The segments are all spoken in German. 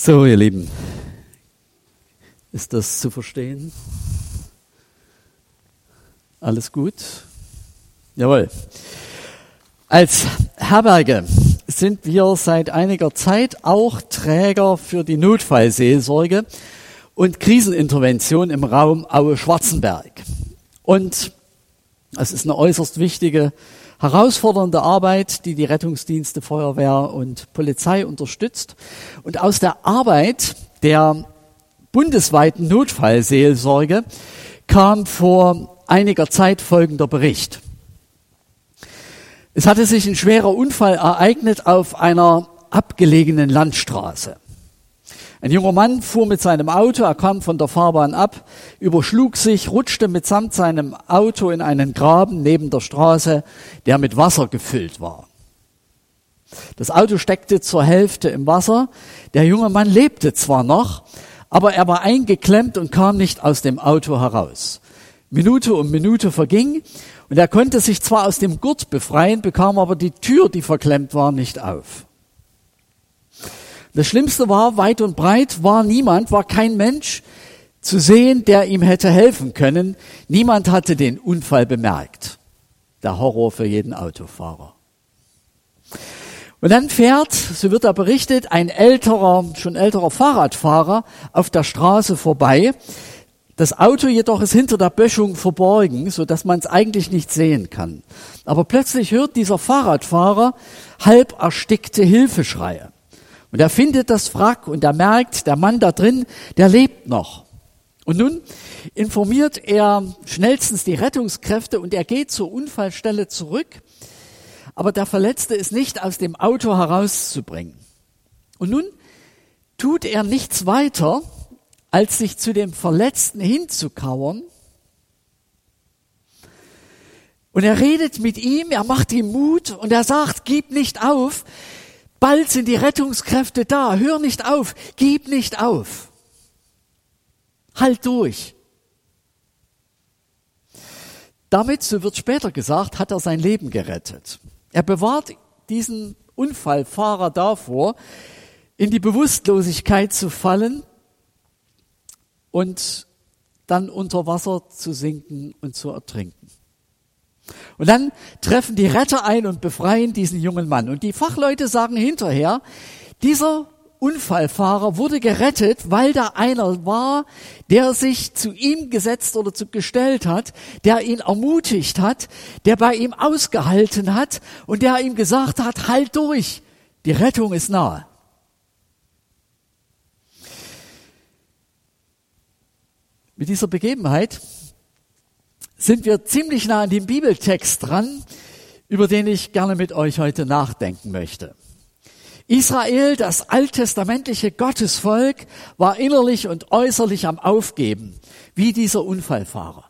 So, ihr Lieben, ist das zu verstehen? Alles gut? Jawohl. Als Herberge sind wir seit einiger Zeit auch Träger für die Notfallseelsorge und Krisenintervention im Raum Aue-Schwarzenberg. Und es ist eine äußerst wichtige, herausfordernde Arbeit, die die Rettungsdienste, Feuerwehr und Polizei unterstützt. Und aus der Arbeit der bundesweiten Notfallseelsorge kam vor einiger Zeit folgender Bericht. Es hatte sich ein schwerer Unfall ereignet auf einer abgelegenen Landstraße. Ein junger Mann fuhr mit seinem Auto, er kam von der Fahrbahn ab, überschlug sich, rutschte mitsamt seinem Auto in einen Graben neben der Straße, der mit Wasser gefüllt war. Das Auto steckte zur Hälfte im Wasser. Der junge Mann lebte zwar noch, aber er war eingeklemmt und kam nicht aus dem Auto heraus. Minute um Minute verging und er konnte sich zwar aus dem Gurt befreien, bekam aber die Tür, die verklemmt war, nicht auf. Das Schlimmste war, weit und breit war niemand, war kein Mensch zu sehen, der ihm hätte helfen können. Niemand hatte den Unfall bemerkt. Der Horror für jeden Autofahrer. Und dann fährt, so wird da berichtet, ein schon älterer Fahrradfahrer auf der Straße vorbei. Das Auto jedoch ist hinter der Böschung verborgen, sodass man es eigentlich nicht sehen kann. Aber plötzlich hört dieser Fahrradfahrer halb erstickte Hilfeschreie. Und er findet das Wrack und er merkt, der Mann da drin, der lebt noch. Und nun informiert er schnellstens die Rettungskräfte und er geht zur Unfallstelle zurück. Aber der Verletzte ist nicht aus dem Auto herauszubringen. Und nun tut er nichts weiter, als sich zu dem Verletzten hinzukauern. Und er redet mit ihm, er macht ihm Mut und er sagt, gib nicht auf. Bald sind die Rettungskräfte da. Hör nicht auf. Gib nicht auf. Halt durch. Damit, so wird später gesagt, hat er sein Leben gerettet. Er bewahrt diesen Unfallfahrer davor, in die Bewusstlosigkeit zu fallen und dann unter Wasser zu sinken und zu ertrinken. Und dann treffen die Retter ein und befreien diesen jungen Mann. Und die Fachleute sagen hinterher, dieser Unfallfahrer wurde gerettet, weil da einer war, der sich zu ihm gesetzt oder gestellt hat, der ihn ermutigt hat, der bei ihm ausgehalten hat und der ihm gesagt hat, halt durch, die Rettung ist nahe. Mit dieser Begebenheit sind wir ziemlich nah an dem Bibeltext dran, über den ich gerne mit euch heute nachdenken möchte. Israel, das alttestamentliche Gottesvolk, war innerlich und äußerlich am Aufgeben, wie dieser Unfallfahrer.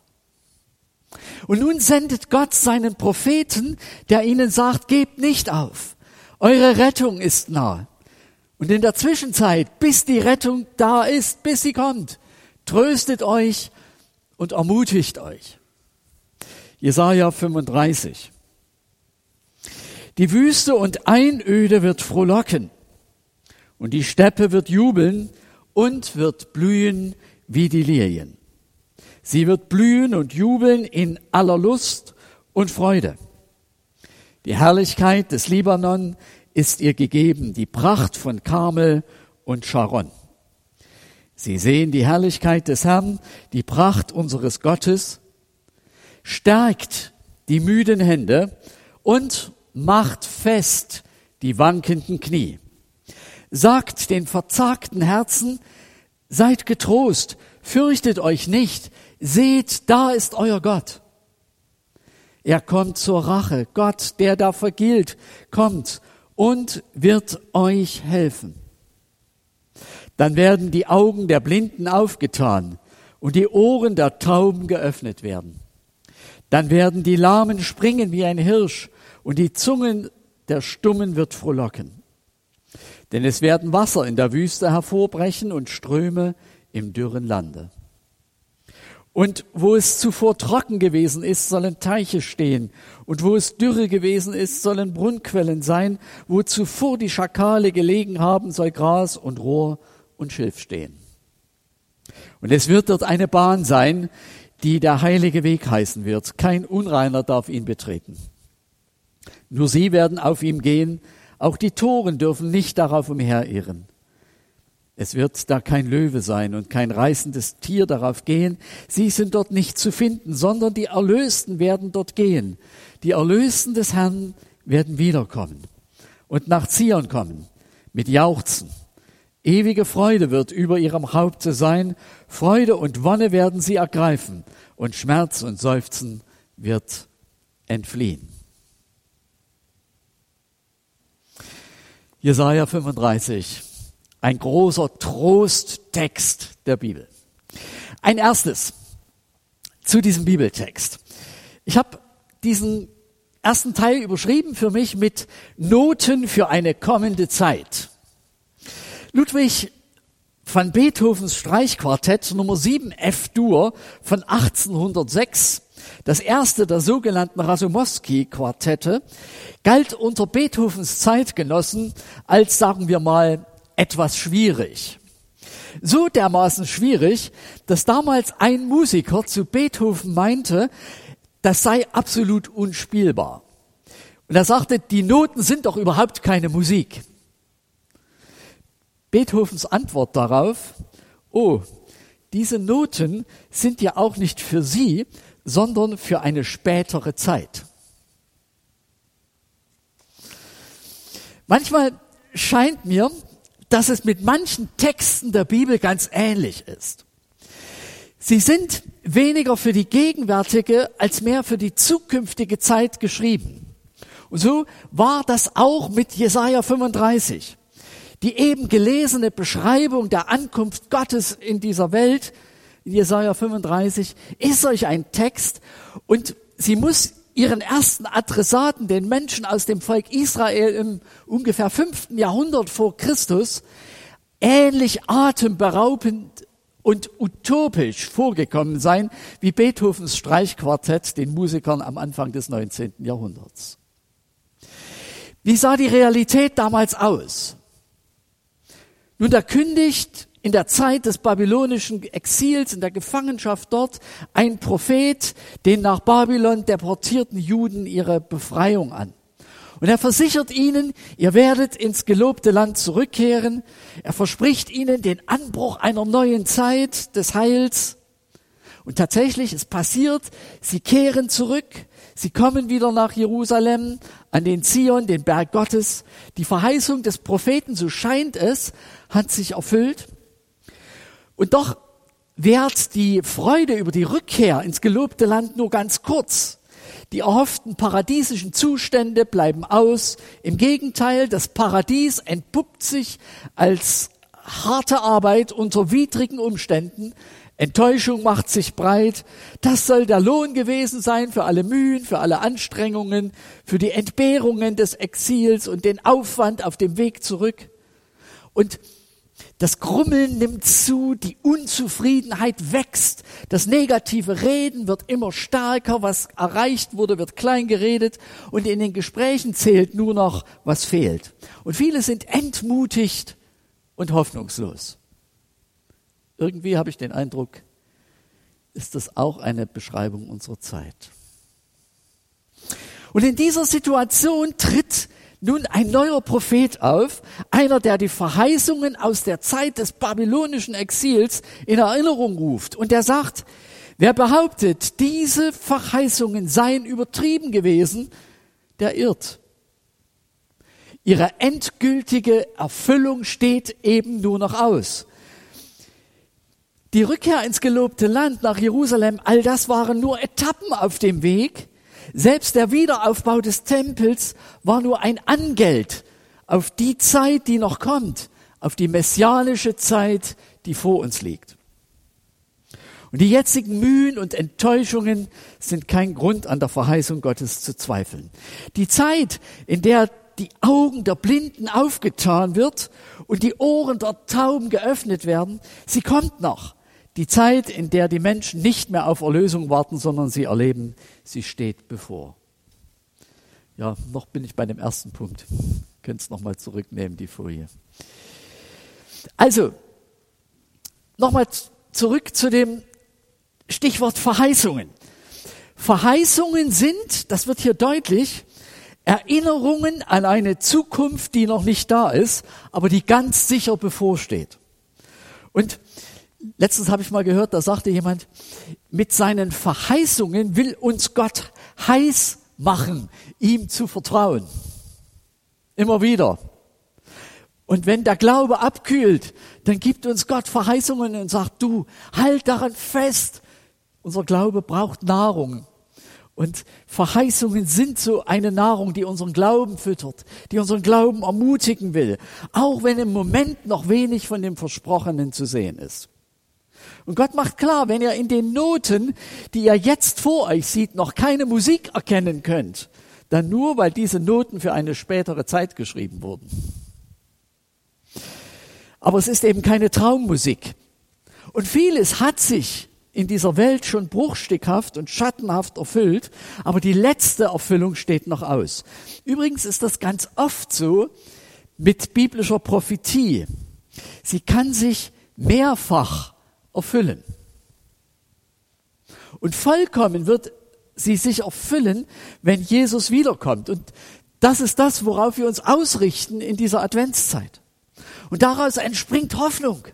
Und nun sendet Gott seinen Propheten, der ihnen sagt, gebt nicht auf, eure Rettung ist nah. Und in der Zwischenzeit, bis die Rettung da ist, bis sie kommt, tröstet euch und ermutigt euch. Jesaja 35. Die Wüste und Einöde wird frohlocken und die Steppe wird jubeln und wird blühen wie die Lilien. Sie wird blühen und jubeln in aller Lust und Freude. Die Herrlichkeit des Libanon ist ihr gegeben, die Pracht von Karmel und Sharon. Sie sehen die Herrlichkeit des Herrn, die Pracht unseres Gottes. Stärkt die müden Hände und macht fest die wankenden Knie. Sagt den verzagten Herzen, seid getrost, fürchtet euch nicht, seht, da ist euer Gott. Er kommt zur Rache, Gott, der da vergilt, kommt und wird euch helfen. Dann werden die Augen der Blinden aufgetan und die Ohren der Tauben geöffnet werden. Dann werden die Lahmen springen wie ein Hirsch und die Zungen der Stummen wird frohlocken. Denn es werden Wasser in der Wüste hervorbrechen und Ströme im dürren Lande. Und wo es zuvor trocken gewesen ist, sollen Teiche stehen. Und wo es Dürre gewesen ist, sollen Brunnenquellen sein. Wo zuvor die Schakale gelegen haben, soll Gras und Rohr und Schilf stehen. Und es wird dort eine Bahn sein, die der heilige Weg heißen wird. Kein Unreiner darf ihn betreten. Nur sie werden auf ihm gehen, auch die Toren dürfen nicht darauf umherirren. Es wird da kein Löwe sein und kein reißendes Tier darauf gehen. Sie sind dort nicht zu finden, sondern die Erlösten werden dort gehen. Die Erlösten des Herrn werden wiederkommen und nach Zion kommen mit Jauchzen. Ewige Freude wird über ihrem Haupte sein. Freude und Wonne werden sie ergreifen und Schmerz und Seufzen wird entfliehen. Jesaja 35. Ein großer Trosttext der Bibel. Ein erstes zu diesem Bibeltext. Ich habe diesen ersten Teil überschrieben für mich mit Noten für eine kommende Zeit. Ludwig van Beethovens Streichquartett Nummer 7 F-Dur von 1806, das erste der sogenannten Rasumowski-Quartette, galt unter Beethovens Zeitgenossen als, sagen wir mal, etwas schwierig. So dermaßen schwierig, dass damals ein Musiker zu Beethoven meinte, das sei absolut unspielbar. Und er sagte, die Noten sind doch überhaupt keine Musik. Beethovens Antwort darauf, oh, diese Noten sind ja auch nicht für Sie, sondern für eine spätere Zeit. Manchmal scheint mir, dass es mit manchen Texten der Bibel ganz ähnlich ist. Sie sind weniger für die gegenwärtige als mehr für die zukünftige Zeit geschrieben. Und so war das auch mit Jesaja 35. Die eben gelesene Beschreibung der Ankunft Gottes in dieser Welt, in Jesaja 35, ist solch ein Text und sie muss ihren ersten Adressaten, den Menschen aus dem Volk Israel im ungefähr 5. Jahrhundert vor Christus, ähnlich atemberaubend und utopisch vorgekommen sein, wie Beethovens Streichquartett den Musikern am Anfang des 19. Jahrhunderts. Wie sah die Realität damals aus? Nun, da kündigt in der Zeit des babylonischen Exils, in der Gefangenschaft dort, ein Prophet den nach Babylon deportierten Juden ihre Befreiung an. Und er versichert ihnen, ihr werdet ins gelobte Land zurückkehren. Er verspricht ihnen den Anbruch einer neuen Zeit des Heils. Und tatsächlich, es passiert, sie kehren zurück. Sie kommen wieder nach Jerusalem, an den Zion, den Berg Gottes. Die Verheißung des Propheten, so scheint es, hat sich erfüllt. Und doch währt die Freude über die Rückkehr ins gelobte Land nur ganz kurz. Die erhofften paradiesischen Zustände bleiben aus. Im Gegenteil, das Paradies entpuppt sich als harte Arbeit unter widrigen Umständen. Enttäuschung macht sich breit. Das soll der Lohn gewesen sein für alle Mühen, für alle Anstrengungen, für die Entbehrungen des Exils und den Aufwand auf dem Weg zurück. Und das Grummeln nimmt zu, die Unzufriedenheit wächst, das negative Reden wird immer stärker, was erreicht wurde, wird klein geredet und in den Gesprächen zählt nur noch, was fehlt. Und viele sind entmutigt und hoffnungslos. Irgendwie habe ich den Eindruck, ist das auch eine Beschreibung unserer Zeit. Und in dieser Situation tritt nun ein neuer Prophet auf, einer, der die Verheißungen aus der Zeit des babylonischen Exils in Erinnerung ruft. Und der sagt, wer behauptet, diese Verheißungen seien übertrieben gewesen, der irrt. Ihre endgültige Erfüllung steht eben nur noch aus. Die Rückkehr ins gelobte Land nach Jerusalem, all das waren nur Etappen auf dem Weg. Selbst der Wiederaufbau des Tempels war nur ein Angeld auf die Zeit, die noch kommt, auf die messianische Zeit, die vor uns liegt. Und die jetzigen Mühen und Enttäuschungen sind kein Grund, an der Verheißung Gottes zu zweifeln. Die Zeit, in der die Augen der Blinden aufgetan wird und die Ohren der Tauben geöffnet werden, sie kommt noch. Die Zeit, in der die Menschen nicht mehr auf Erlösung warten, sondern sie erleben, sie steht bevor. Ja, noch bin ich bei dem ersten Punkt. Könnt es nochmal zurücknehmen, die Folie. Also, nochmal zurück zu dem Stichwort Verheißungen. Verheißungen sind, das wird hier deutlich, Erinnerungen an eine Zukunft, die noch nicht da ist, aber die ganz sicher bevorsteht. Und letztens habe ich mal gehört, da sagte jemand, mit seinen Verheißungen will uns Gott heiß machen, ihm zu vertrauen. Immer wieder. Und wenn der Glaube abkühlt, dann gibt uns Gott Verheißungen und sagt, du, halt daran fest. Unser Glaube braucht Nahrung. Und Verheißungen sind so eine Nahrung, die unseren Glauben füttert, die unseren Glauben ermutigen will, auch wenn im Moment noch wenig von dem Versprochenen zu sehen ist. Und Gott macht klar, wenn ihr in den Noten, die ihr jetzt vor euch seht, noch keine Musik erkennen könnt, dann nur, weil diese Noten für eine spätere Zeit geschrieben wurden. Aber es ist eben keine Traummusik. Und vieles hat sich in dieser Welt schon bruchstückhaft und schattenhaft erfüllt, aber die letzte Erfüllung steht noch aus. Übrigens ist das ganz oft so mit biblischer Prophetie. Sie kann sich mehrfach erfüllen. Und vollkommen wird sie sich erfüllen, wenn Jesus wiederkommt. Und das ist das, worauf wir uns ausrichten in dieser Adventszeit. Und daraus entspringt Hoffnung.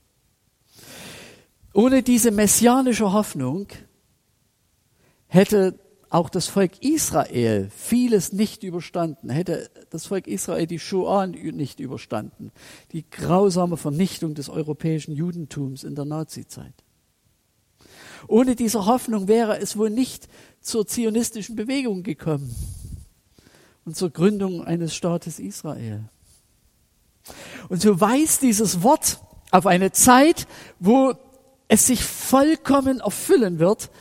Ohne diese messianische Hoffnung hätte auch das Volk Israel vieles nicht überstanden, hätte das Volk Israel die Shoah nicht überstanden, die grausame Vernichtung des europäischen Judentums in der Nazizeit. Ohne diese Hoffnung wäre es wohl nicht zur zionistischen Bewegung gekommen und zur Gründung eines Staates Israel. Und so weist dieses Wort auf eine Zeit, wo es sich vollkommen erfüllen wird.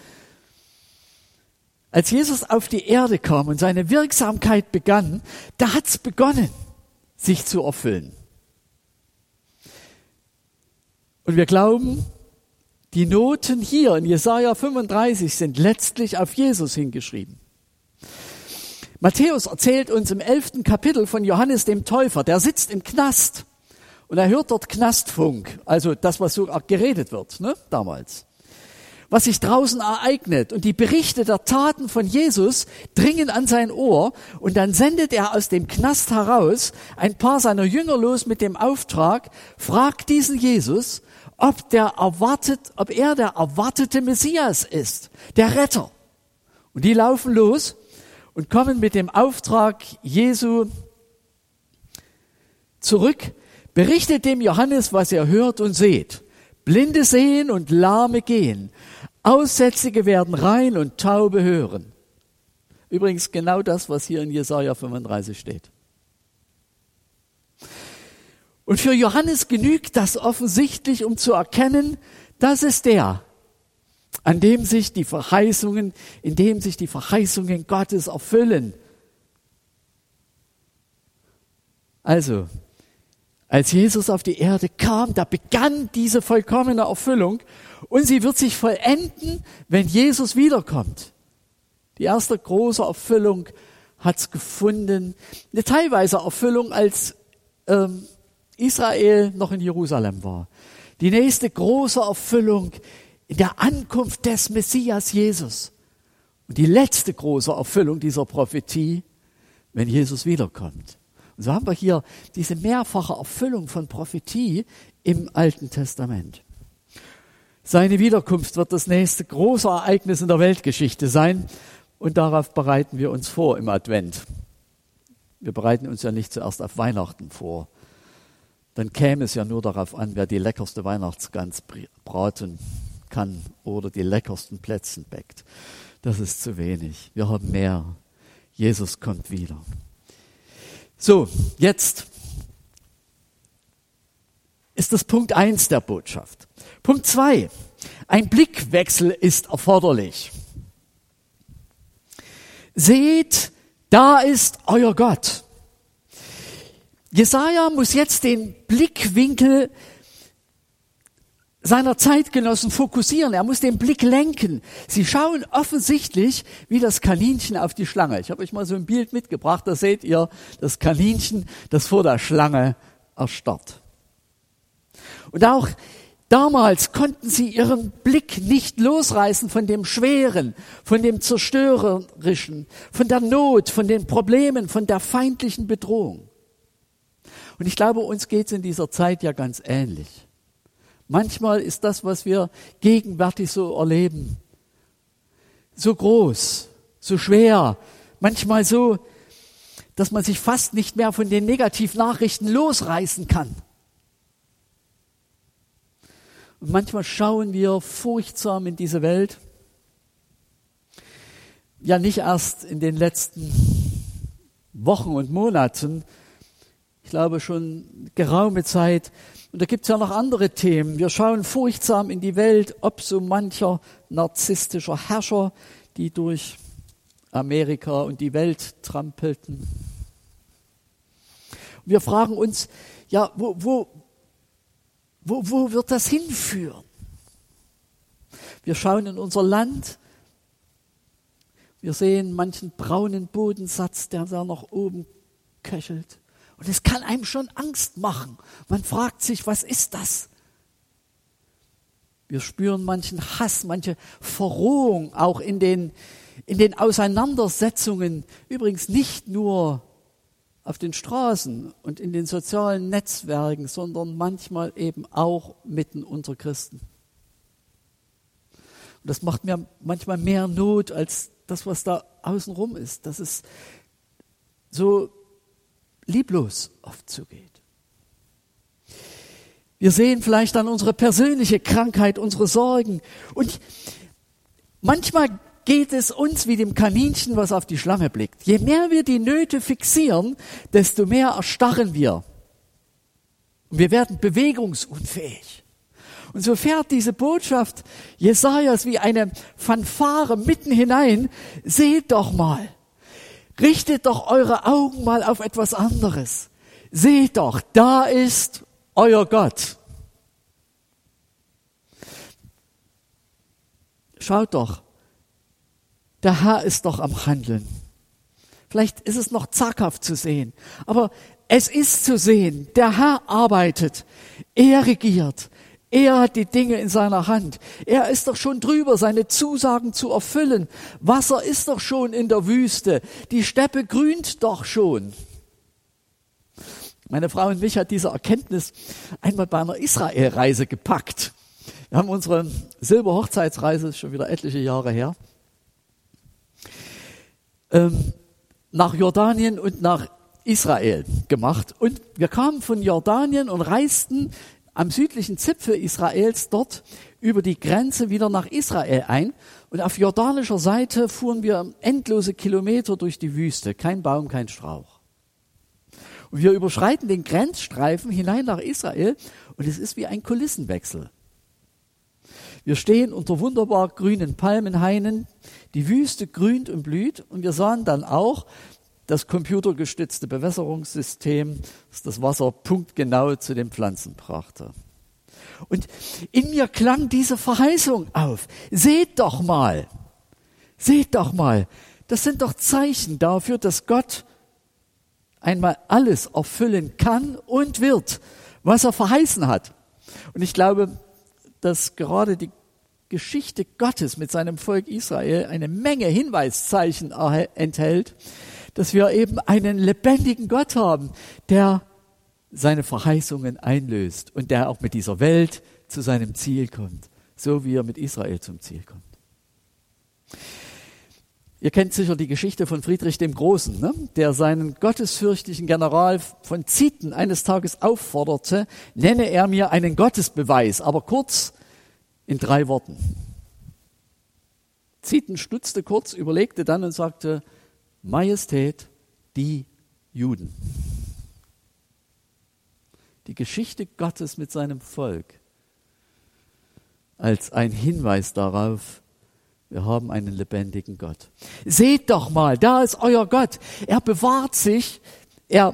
Als Jesus auf die Erde kam und seine Wirksamkeit begann, da hat es begonnen, sich zu erfüllen. Und wir glauben, die Noten hier in Jesaja 35 sind letztlich auf Jesus hingeschrieben. Matthäus erzählt uns im 11. Kapitel von Johannes dem Täufer, der sitzt im Knast. Und er hört dort Knastfunk, also das, was so geredet wird, damals. Was sich draußen ereignet. Und die Berichte der Taten von Jesus dringen an sein Ohr. Und dann sendet er aus dem Knast heraus ein paar seiner Jünger los mit dem Auftrag, fragt diesen Jesus, ob er der erwartete Messias ist, der Retter. Und die laufen los und kommen mit dem Auftrag Jesu zurück. Berichtet dem Johannes, was ihr hört und seht. Blinde sehen und Lahme gehen. Aussätzige werden rein und Taube hören. Übrigens genau das, was hier in Jesaja 35 steht. Und für Johannes genügt das offensichtlich, um zu erkennen, das ist der, in dem sich die Verheißungen Gottes erfüllen. Also, als Jesus auf die Erde kam, da begann diese vollkommene Erfüllung und sie wird sich vollenden, wenn Jesus wiederkommt. Die erste große Erfüllung hat's gefunden, eine teilweise Erfüllung, als Israel noch in Jerusalem war. Die nächste große Erfüllung in der Ankunft des Messias Jesus. Und die letzte große Erfüllung dieser Prophetie, wenn Jesus wiederkommt. Und so haben wir hier diese mehrfache Erfüllung von Prophetie im Alten Testament. Seine Wiederkunft wird das nächste große Ereignis in der Weltgeschichte sein und darauf bereiten wir uns vor im Advent. Wir bereiten uns ja nicht zuerst auf Weihnachten vor. Dann käme es ja nur darauf an, wer die leckerste Weihnachtsgans braten kann oder die leckersten Plätzchen backt. Das ist zu wenig. Wir haben mehr. Jesus kommt wieder. So, jetzt ist das Punkt 1 der Botschaft. Punkt 2. Ein Blickwechsel ist erforderlich. Seht, da ist euer Gott. Jesaja muss jetzt den Blickwinkel seiner Zeitgenossen fokussieren. Er muss den Blick lenken. Sie schauen offensichtlich wie das Kaninchen auf die Schlange. Ich habe euch mal so ein Bild mitgebracht. Da seht ihr das Kaninchen, das vor der Schlange erstarrt. Und auch Damals konnten sie ihren Blick nicht losreißen von dem Schweren, von dem Zerstörerischen, von der Not, von den Problemen, von der feindlichen Bedrohung. Und ich glaube, uns geht es in dieser Zeit ja ganz ähnlich. Manchmal ist das, was wir gegenwärtig so erleben, so groß, so schwer, manchmal so, dass man sich fast nicht mehr von den Negativnachrichten losreißen kann. Und manchmal schauen wir furchtsam in diese Welt. Ja, nicht erst in den letzten Wochen und Monaten. Ich glaube schon geraume Zeit. Und da gibt es ja noch andere Themen. Wir schauen furchtsam in die Welt, ob so mancher narzisstischer Herrscher, die durch Amerika und die Welt trampelten. Und wir fragen uns, ja, wo wird das hinführen? Wir schauen in unser Land, wir sehen manchen braunen Bodensatz, der da nach oben köchelt. Und es kann einem schon Angst machen. Man fragt sich, was ist das? Wir spüren manchen Hass, manche Verrohung auch in den Auseinandersetzungen. Übrigens nicht nur auf den Straßen und in den sozialen Netzwerken, sondern manchmal eben auch mitten unter Christen. Und das macht mir manchmal mehr Not als das, was da außenrum ist, dass es so lieblos oft zugeht. Wir sehen vielleicht dann unsere persönliche Krankheit, unsere Sorgen. Und manchmal geht es uns wie dem Kaninchen, was auf die Schlange blickt. Je mehr wir die Nöte fixieren, desto mehr erstarren wir. Und wir werden bewegungsunfähig. Und so fährt diese Botschaft Jesajas wie eine Fanfare mitten hinein. Seht doch mal. Richtet doch eure Augen mal auf etwas anderes. Seht doch, da ist euer Gott. Schaut doch. Der Herr ist doch am Handeln. Vielleicht ist es noch zaghaft zu sehen, aber es ist zu sehen. Der Herr arbeitet. Er regiert. Er hat die Dinge in seiner Hand. Er ist doch schon drüber, seine Zusagen zu erfüllen. Wasser ist doch schon in der Wüste. Die Steppe grünt doch schon. Meine Frau und mich hat diese Erkenntnis einmal bei einer Israelreise gepackt. Wir haben unsere Silberhochzeitsreise, schon wieder etliche Jahre her, nach Jordanien und nach Israel gemacht. Und wir kamen von Jordanien und reisten am südlichen Zipfel Israels dort über die Grenze wieder nach Israel ein. Und auf jordanischer Seite fuhren wir endlose Kilometer durch die Wüste. Kein Baum, kein Strauch. Und wir überschreiten den Grenzstreifen hinein nach Israel und es ist wie ein Kulissenwechsel. Wir stehen unter wunderbar grünen Palmenhainen, die Wüste grünt und blüht und wir sahen dann auch das computergestützte Bewässerungssystem, das das Wasser punktgenau zu den Pflanzen brachte. Und in mir klang diese Verheißung auf. Seht doch mal, das sind doch Zeichen dafür, dass Gott einmal alles erfüllen kann und wird, was er verheißen hat. Und ich glaube, dass gerade die Geschichte Gottes mit seinem Volk Israel eine Menge Hinweiszeichen enthält, dass wir eben einen lebendigen Gott haben, der seine Verheißungen einlöst und der auch mit dieser Welt zu seinem Ziel kommt, so wie er mit Israel zum Ziel kommt. Ihr kennt sicher die Geschichte von Friedrich dem Großen, ne? Der seinen gottesfürchtigen General von Zieten eines Tages aufforderte, nenne er mir einen Gottesbeweis, aber kurz in 3 Worten. Zieten stutzte kurz, überlegte dann und sagte, Majestät, die Juden. Die Geschichte Gottes mit seinem Volk als ein Hinweis darauf, wir haben einen lebendigen Gott. Seht doch mal, da ist euer Gott. Er bewahrt sich, er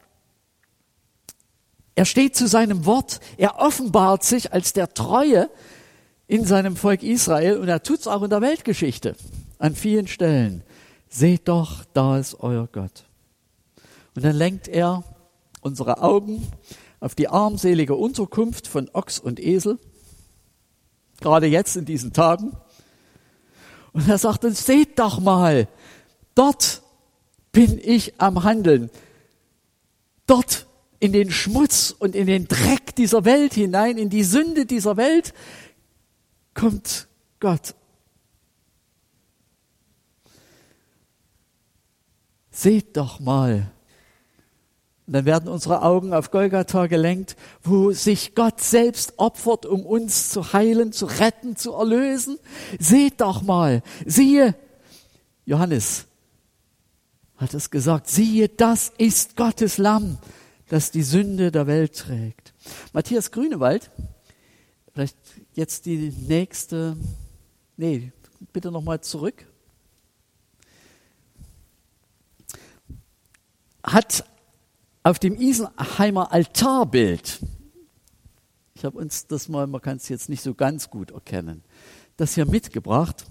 steht zu seinem Wort, er offenbart sich als der Treue in seinem Volk Israel und er tut es auch in der Weltgeschichte an vielen Stellen. Seht doch, da ist euer Gott. Und dann lenkt er unsere Augen auf die armselige Unterkunft von Ochs und Esel gerade jetzt in diesen Tagen. Und er sagt uns, seht doch mal, dort bin ich am Handeln. Dort in den Schmutz und in den Dreck dieser Welt hinein, in die Sünde dieser Welt, kommt Gott. Seht doch mal. Und dann werden unsere Augen auf Golgatha gelenkt, wo sich Gott selbst opfert, um uns zu heilen, zu retten, zu erlösen. Seht doch mal, siehe, Johannes hat es gesagt, siehe, das ist Gottes Lamm, das die Sünde der Welt trägt. Matthias Grünewald, vielleicht jetzt die nächste, bitte nochmal zurück, hat auf dem Isenheimer Altarbild, ich habe uns das mal, man kann es jetzt nicht so ganz gut erkennen, das hier mitgebracht,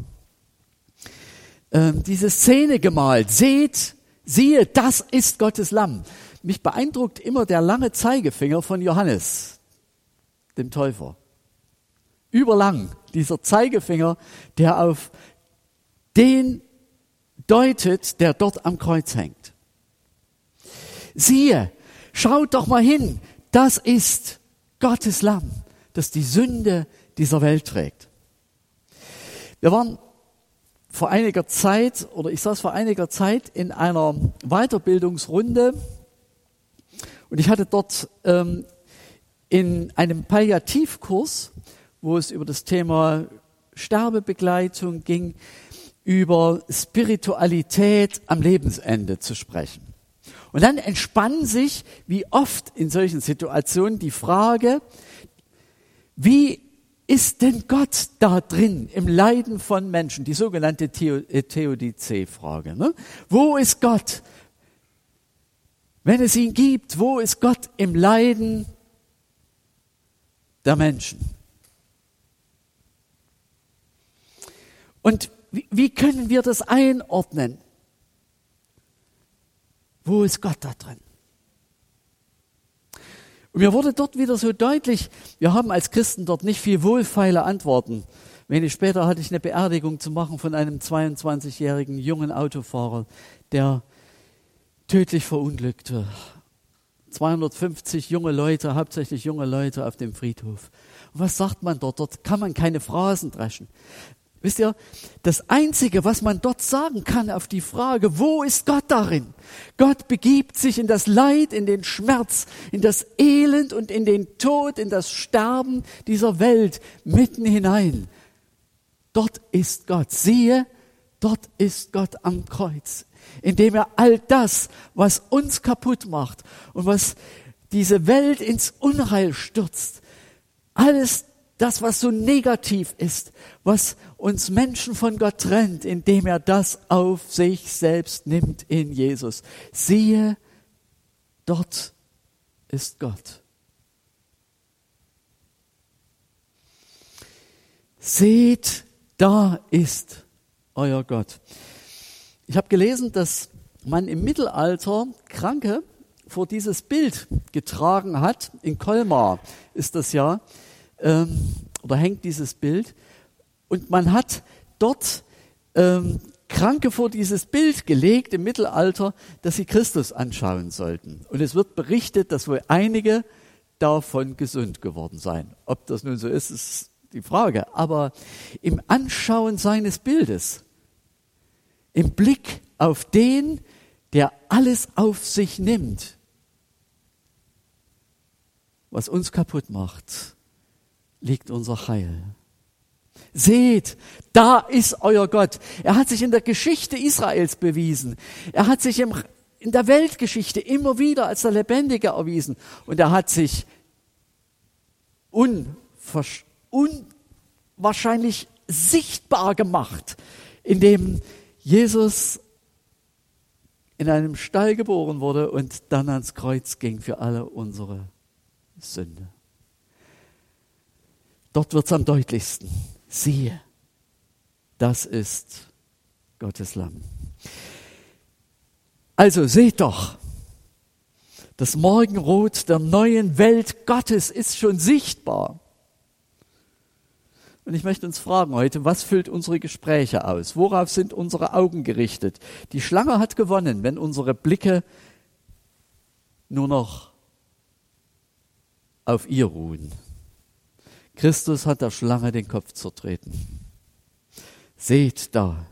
diese Szene gemalt. Seht, siehe, das ist Gottes Lamm. Mich beeindruckt immer der lange Zeigefinger von Johannes, dem Täufer. Überlang, dieser Zeigefinger, der auf den deutet, der dort am Kreuz hängt. Siehe, schaut doch mal hin, das ist Gottes Lamm, das die Sünde dieser Welt trägt. Wir waren vor einiger Zeit, oder ich saß vor einiger Zeit in einer Weiterbildungsrunde und ich hatte dort in einem Palliativkurs, wo es über das Thema Sterbebegleitung ging, über Spiritualität am Lebensende zu sprechen. Und dann entspann sich, wie oft in solchen Situationen, die Frage, wie ist denn Gott da drin im Leiden von Menschen? Die sogenannte Theodizee-Frage. Ne? Wo ist Gott? Wenn es ihn gibt, wo ist Gott im Leiden der Menschen? Und wie können wir das einordnen? Wo ist Gott da drin? Und mir wurde dort wieder so deutlich, wir haben als Christen dort nicht viel wohlfeile Antworten. Wenig später hatte ich eine Beerdigung zu machen von einem 22-jährigen jungen Autofahrer, der tödlich verunglückte. 250 junge Leute, hauptsächlich junge Leute auf dem Friedhof. Und was sagt man dort? Dort kann man keine Phrasen dreschen. Wisst ihr, das Einzige, was man dort sagen kann auf die Frage, wo ist Gott darin? Gott begibt sich in das Leid, in den Schmerz, in das Elend und in den Tod, in das Sterben dieser Welt mitten hinein. Dort ist Gott. Siehe, dort ist Gott am Kreuz, indem er all das, was uns kaputt macht und was diese Welt ins Unheil stürzt, alles das, was so negativ ist, was uns Menschen von Gott trennt, indem er das auf sich selbst nimmt in Jesus. Siehe, dort ist Gott. Seht, da ist euer Gott. Ich habe gelesen, dass man im Mittelalter Kranke vor dieses Bild getragen hat. In Colmar ist das ja, oder hängt dieses Bild. Und man hat dort Kranke vor dieses Bild gelegt im Mittelalter, dass sie Christus anschauen sollten. Und es wird berichtet, dass wohl einige davon gesund geworden seien. Ob das nun so ist, ist die Frage. Aber im Anschauen seines Bildes, im Blick auf den, der alles auf sich nimmt, was uns kaputt macht, liegt unser Heil. Seht, da ist euer Gott. Er hat sich in der Geschichte Israels bewiesen. Er hat sich in der Weltgeschichte immer wieder als der Lebendige erwiesen. Und er hat sich unwahrscheinlich sichtbar gemacht, indem Jesus in einem Stall geboren wurde und dann ans Kreuz ging für alle unsere Sünde. Dort wird es am deutlichsten. Siehe, das ist Gottes Lamm. Also seht doch, das Morgenrot der neuen Welt Gottes ist schon sichtbar. Und ich möchte uns fragen heute, was füllt unsere Gespräche aus? Worauf sind unsere Augen gerichtet? Die Schlange hat gewonnen, wenn unsere Blicke nur noch auf ihr ruhen. Christus hat der Schlange den Kopf zertreten. Seht da.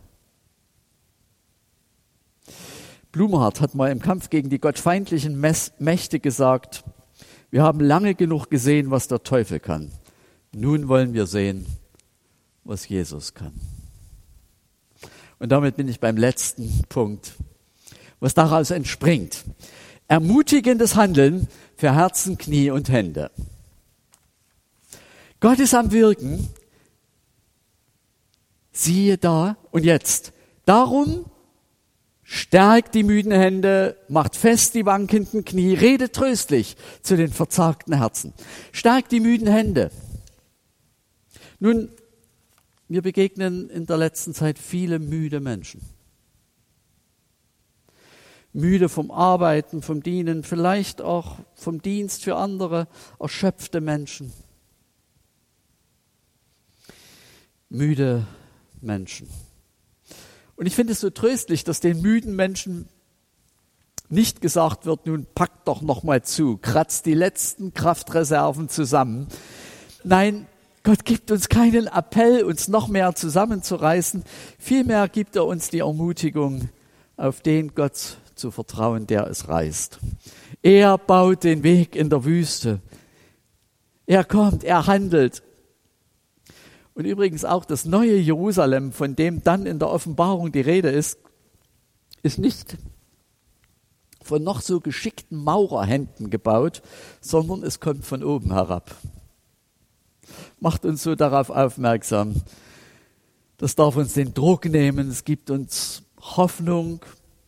Blumhardt hat mal im Kampf gegen die gottfeindlichen Mächte gesagt, wir haben lange genug gesehen, was der Teufel kann. Nun wollen wir sehen, was Jesus kann. Und damit bin ich beim letzten Punkt, was daraus entspringt. Ermutigendes Handeln für Herzen, Knie und Hände. Gott ist am Wirken. Siehe da und jetzt. Darum stärkt die müden Hände, macht fest die wankenden Knie, redet tröstlich zu den verzagten Herzen. Stärkt die müden Hände. Nun, mir begegnen in der letzten Zeit viele müde Menschen. Müde vom Arbeiten, vom Dienen, vielleicht auch vom Dienst für andere, erschöpfte Menschen. Müde Menschen. Und ich finde es so tröstlich, dass den müden Menschen nicht gesagt wird, nun packt doch noch mal zu, kratzt die letzten Kraftreserven zusammen. Nein, Gott gibt uns keinen Appell, uns noch mehr zusammenzureißen. Vielmehr gibt er uns die Ermutigung, auf den Gott zu vertrauen, der es reißt. Er baut den Weg in der Wüste. Er kommt, er handelt. Und übrigens auch das neue Jerusalem, von dem dann in der Offenbarung die Rede ist nicht von noch so geschickten Maurerhänden gebaut, sondern es kommt von oben herab. Macht uns so darauf aufmerksam. Das darf uns den Druck nehmen, es gibt uns Hoffnung.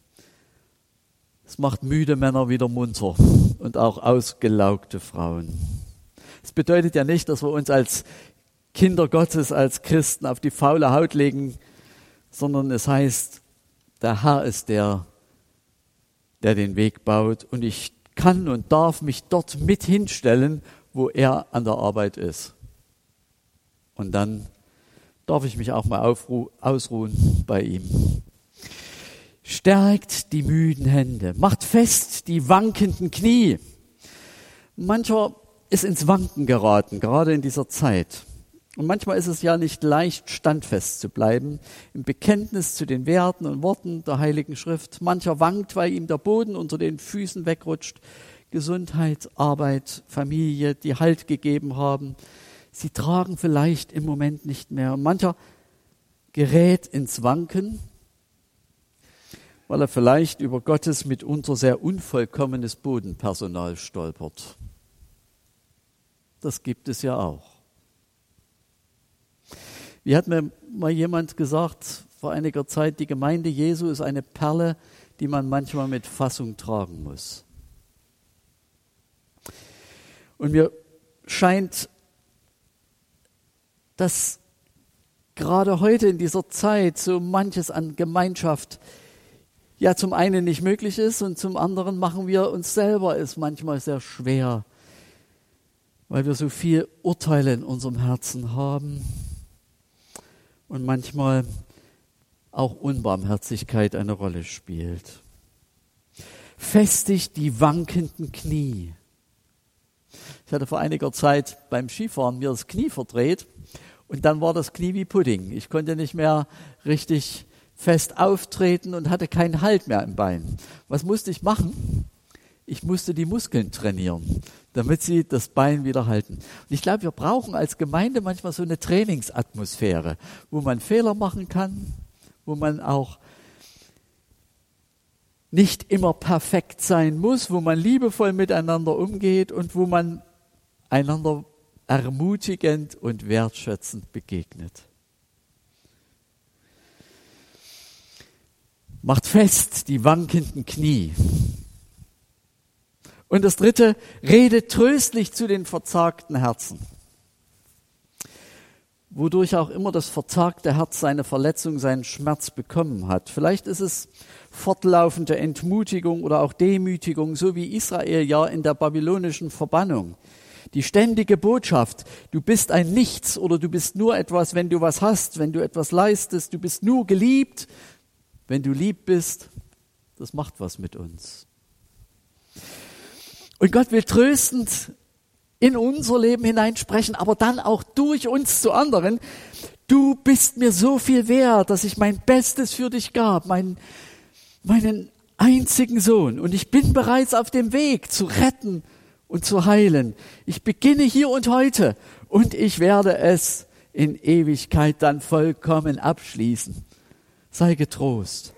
Es macht müde Männer wieder munter und auch ausgelaugte Frauen. Es bedeutet ja nicht, dass wir uns als Kinder Gottes, als Christen auf die faule Haut legen, sondern es heißt, der Herr ist der den Weg baut und ich kann und darf mich dort mit hinstellen, wo er an der Arbeit ist. Und dann darf ich mich auch mal ausruhen bei ihm. Stärkt die müden Hände, macht fest die wankenden Knie. Mancher ist ins Wanken geraten, gerade in dieser Zeit. Und manchmal ist es ja nicht leicht, standfest zu bleiben im Bekenntnis zu den Werten und Worten der Heiligen Schrift. Mancher wankt, weil ihm der Boden unter den Füßen wegrutscht. Gesundheit, Arbeit, Familie, die Halt gegeben haben. Sie tragen vielleicht im Moment nicht mehr. Und mancher gerät ins Wanken, weil er vielleicht über Gottes mitunter sehr unvollkommenes Bodenpersonal stolpert. Das gibt es ja auch. Wie hat mir mal jemand gesagt vor einiger Zeit, die Gemeinde Jesu ist eine Perle, die man manchmal mit Fassung tragen muss. Und mir scheint, dass gerade heute in dieser Zeit so manches an Gemeinschaft ja zum einen nicht möglich ist und zum anderen machen wir uns selber es manchmal sehr schwer, weil wir so viel Urteile in unserem Herzen haben. Und manchmal auch Unbarmherzigkeit eine Rolle spielt. Festigt die wankenden Knie. Ich hatte vor einiger Zeit beim Skifahren mir das Knie verdreht und dann war das Knie wie Pudding. Ich konnte nicht mehr richtig fest auftreten und hatte keinen Halt mehr im Bein. Was musste ich machen? Ich musste die Muskeln trainieren, damit sie das Bein wieder halten. Und ich glaube, wir brauchen als Gemeinde manchmal so eine Trainingsatmosphäre, wo man Fehler machen kann, wo man auch nicht immer perfekt sein muss, wo man liebevoll miteinander umgeht und wo man einander ermutigend und wertschätzend begegnet. Macht fest die wankenden Knie. Und das dritte, redet tröstlich zu den verzagten Herzen. Wodurch auch immer das verzagte Herz seine Verletzung, seinen Schmerz bekommen hat. Vielleicht ist es fortlaufende Entmutigung oder auch Demütigung, so wie Israel ja in der babylonischen Verbannung. Die ständige Botschaft, du bist ein Nichts oder du bist nur etwas, wenn du was hast, wenn du etwas leistest, du bist nur geliebt, wenn du lieb bist, das macht was mit uns. Und Gott will tröstend in unser Leben hineinsprechen, aber dann auch durch uns zu anderen. Du bist mir so viel wert, dass ich mein Bestes für dich gab, meinen einzigen Sohn. Und ich bin bereits auf dem Weg zu retten und zu heilen. Ich beginne hier und heute und ich werde es in Ewigkeit dann vollkommen abschließen. Sei getrost.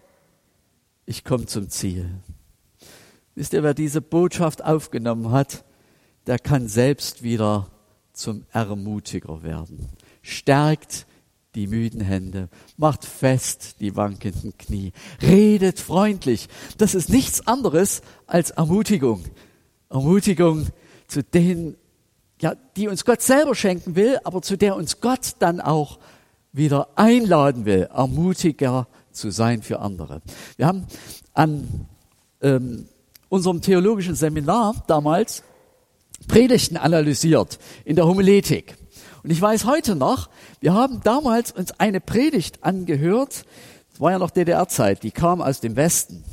Ich komme zum Ziel. Wisst ihr, wer diese Botschaft aufgenommen hat, der kann selbst wieder zum Ermutiger werden. Stärkt die müden Hände, macht fest die wankenden Knie, redet freundlich. Das ist nichts anderes als Ermutigung. Ermutigung zu denen, ja, die uns Gott selber schenken will, aber zu der uns Gott dann auch wieder einladen will, Ermutiger zu sein für andere. Wir haben an unserem theologischen Seminar damals Predigten analysiert in der Homiletik. Und ich weiß heute noch, wir haben damals uns eine Predigt angehört, das war ja noch DDR-Zeit, die kam aus dem Westen.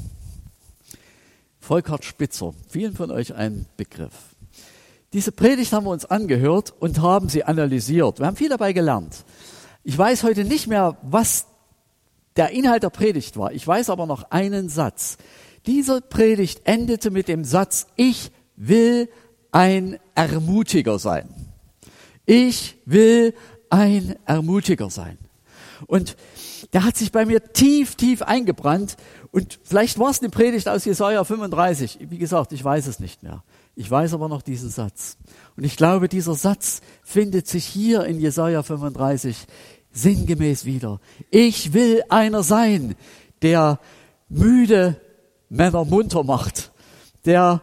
Volkhard Spitzer, vielen von euch ein Begriff. Diese Predigt haben wir uns angehört und haben sie analysiert. Wir haben viel dabei gelernt. Ich weiß heute nicht mehr, was der Inhalt der Predigt war. Ich weiß aber noch einen Satz. Diese Predigt endete mit dem Satz, ich will ein Ermutiger sein. Ich will ein Ermutiger sein. Und der hat sich bei mir tief, tief eingebrannt. Und vielleicht war es eine Predigt aus Jesaja 35. Wie gesagt, ich weiß es nicht mehr. Ich weiß aber noch diesen Satz. Und ich glaube, dieser Satz findet sich hier in Jesaja 35 sinngemäß wieder. Ich will einer sein, der müde Männer munter macht, der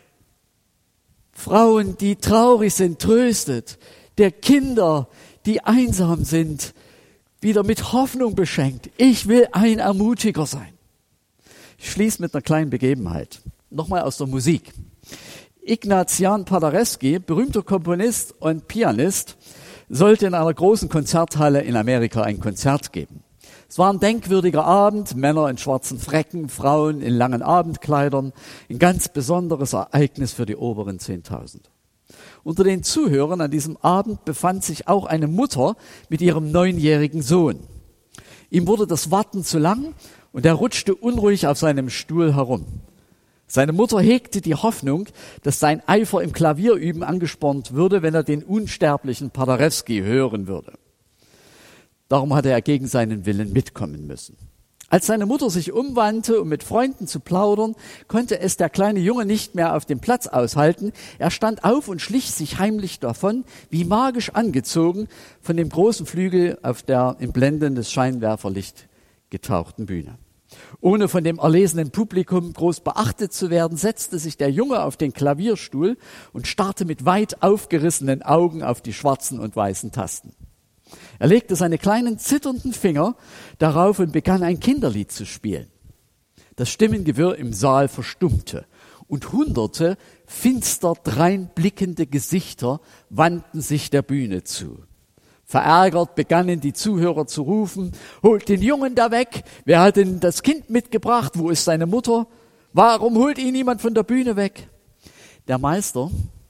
Frauen, die traurig sind, tröstet, der Kinder, die einsam sind, wieder mit Hoffnung beschenkt. Ich will ein Ermutiger sein. Ich schließe mit einer kleinen Begebenheit. Nochmal aus der Musik. Ignaz Jan Paderewski, berühmter Komponist und Pianist, sollte in einer großen Konzerthalle in Amerika ein Konzert geben. Es war ein denkwürdiger Abend, Männer in schwarzen Fräcken, Frauen in langen Abendkleidern, ein ganz besonderes Ereignis für die oberen 10.000. Unter den Zuhörern an diesem Abend befand sich auch eine Mutter mit ihrem 9-jährigen Sohn. Ihm wurde das Warten zu lang und er rutschte unruhig auf seinem Stuhl herum. Seine Mutter hegte die Hoffnung, dass sein Eifer im Klavierüben angespornt würde, wenn er den unsterblichen Paderewski hören würde. Darum hatte er gegen seinen Willen mitkommen müssen. Als seine Mutter sich umwandte, um mit Freunden zu plaudern, konnte es der kleine Junge nicht mehr auf dem Platz aushalten. Er stand auf und schlich sich heimlich davon, wie magisch angezogen, von dem großen Flügel auf der im blendendes Scheinwerferlicht getauchten Bühne. Ohne von dem erlesenen Publikum groß beachtet zu werden, setzte sich der Junge auf den Klavierstuhl und starrte mit weit aufgerissenen Augen auf die schwarzen und weißen Tasten. Er legte seine kleinen zitternden Finger darauf und begann ein Kinderlied zu spielen. Das Stimmengewirr im Saal verstummte und Hunderte finster dreinblickende Gesichter wandten sich der Bühne zu. Verärgert begannen die Zuhörer zu rufen, holt den Jungen da weg, wer hat denn das Kind mitgebracht, wo ist seine Mutter, warum holt ihn niemand von der Bühne weg? Der Meister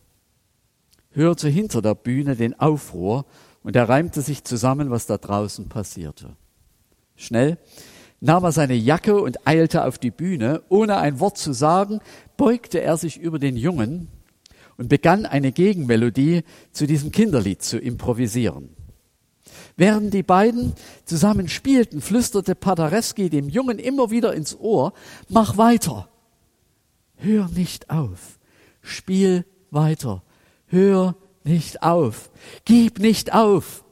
hörte hinter der Bühne den Aufruhr und er reimte sich zusammen, was da draußen passierte. Schnell nahm er seine Jacke und eilte auf die Bühne. Ohne ein Wort zu sagen, beugte er sich über den Jungen und begann eine Gegenmelodie zu diesem Kinderlied zu improvisieren. Während die beiden zusammen spielten, flüsterte Paderewski dem Jungen immer wieder ins Ohr, mach weiter, hör nicht auf, spiel weiter, hör nicht auf, gib nicht auf.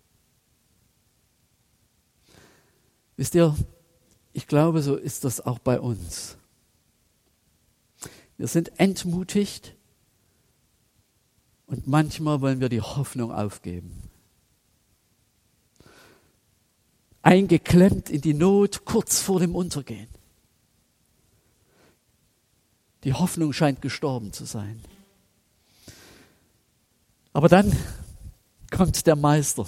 Wisst ihr, ich glaube, so ist das auch bei uns. Wir sind entmutigt und manchmal wollen wir die Hoffnung aufgeben. Eingeklemmt in die Not, kurz vor dem Untergehen. Die Hoffnung scheint gestorben zu sein. Aber dann kommt der Meister.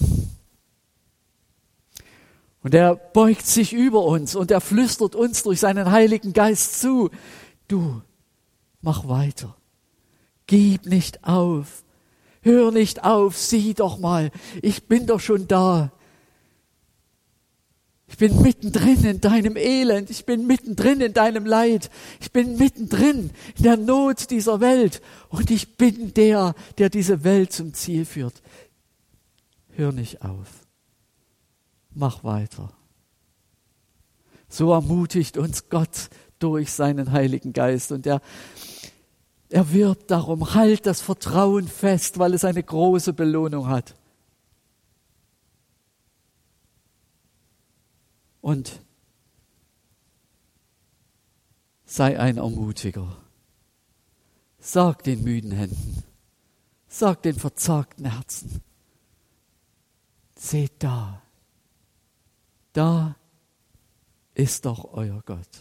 Und er beugt sich über uns und er flüstert uns durch seinen Heiligen Geist zu. Du, mach weiter. Gib nicht auf. Hör nicht auf. Sieh doch mal. Ich bin doch schon da. Ich bin mittendrin in deinem Elend. Ich bin mittendrin in deinem Leid. Ich bin mittendrin in der Not dieser Welt. Und ich bin der diese Welt zum Ziel führt. Hör nicht auf. Mach weiter. So ermutigt uns Gott durch seinen Heiligen Geist. Und er wirbt darum, halt das Vertrauen fest, weil es eine große Belohnung hat. Und sei ein Ermutiger. Sag den müden Händen, sag den verzagten Herzen, seht da ist doch euer Gott.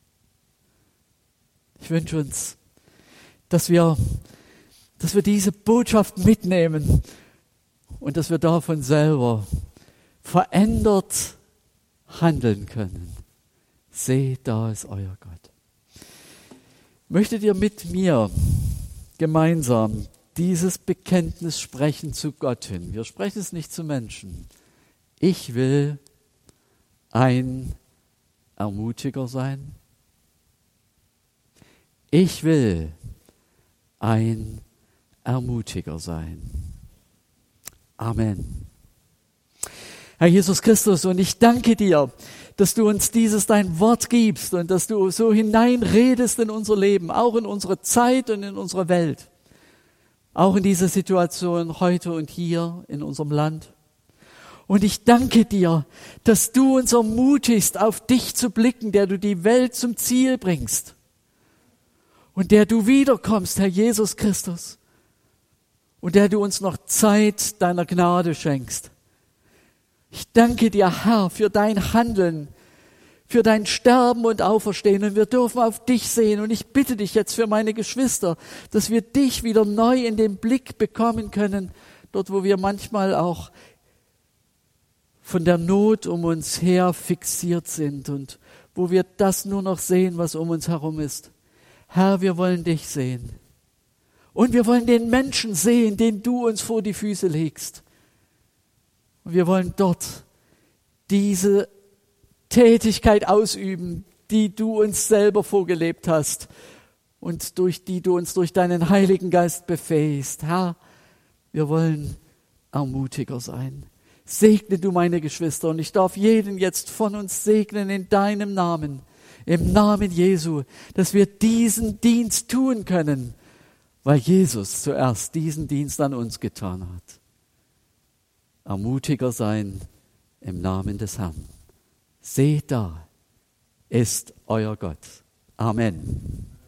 Ich wünsche uns, dass wir diese Botschaft mitnehmen und dass wir davon selber verändert handeln können. Seht, da ist euer Gott. Möchtet ihr mit mir gemeinsam dieses Bekenntnis sprechen zu Gott hin? Wir sprechen es nicht zu Menschen. Ich will ein Ermutiger sein. Ich will ein Ermutiger sein. Amen. Herr Jesus Christus, und ich danke dir, dass du uns dein Wort gibst und dass du so hineinredest in unser Leben, auch in unsere Zeit und in unsere Welt, auch in diese Situation heute und hier in unserem Land. Und ich danke dir, dass du uns ermutigst, auf dich zu blicken, der du die Welt zum Ziel bringst und der du wiederkommst, Herr Jesus Christus, und der du uns noch Zeit deiner Gnade schenkst. Ich danke dir, Herr, für dein Handeln, für dein Sterben und Auferstehen. Und wir dürfen auf dich sehen. Und ich bitte dich jetzt für meine Geschwister, dass wir dich wieder neu in den Blick bekommen können, dort wo wir manchmal auch von der Not um uns her fixiert sind und wo wir das nur noch sehen, was um uns herum ist. Herr, wir wollen dich sehen. Und wir wollen den Menschen sehen, den du uns vor die Füße legst. Und wir wollen dort diese Tätigkeit ausüben, die du uns selber vorgelebt hast und durch die du uns durch deinen Heiligen Geist befähigst. Herr, wir wollen Ermutiger sein. Segne du meine Geschwister und ich darf jeden jetzt von uns segnen in deinem Namen, im Namen Jesu, dass wir diesen Dienst tun können, weil Jesus zuerst diesen Dienst an uns getan hat. Ermutiger sein im Namen des Herrn. Seht da, ist euer Gott. Amen.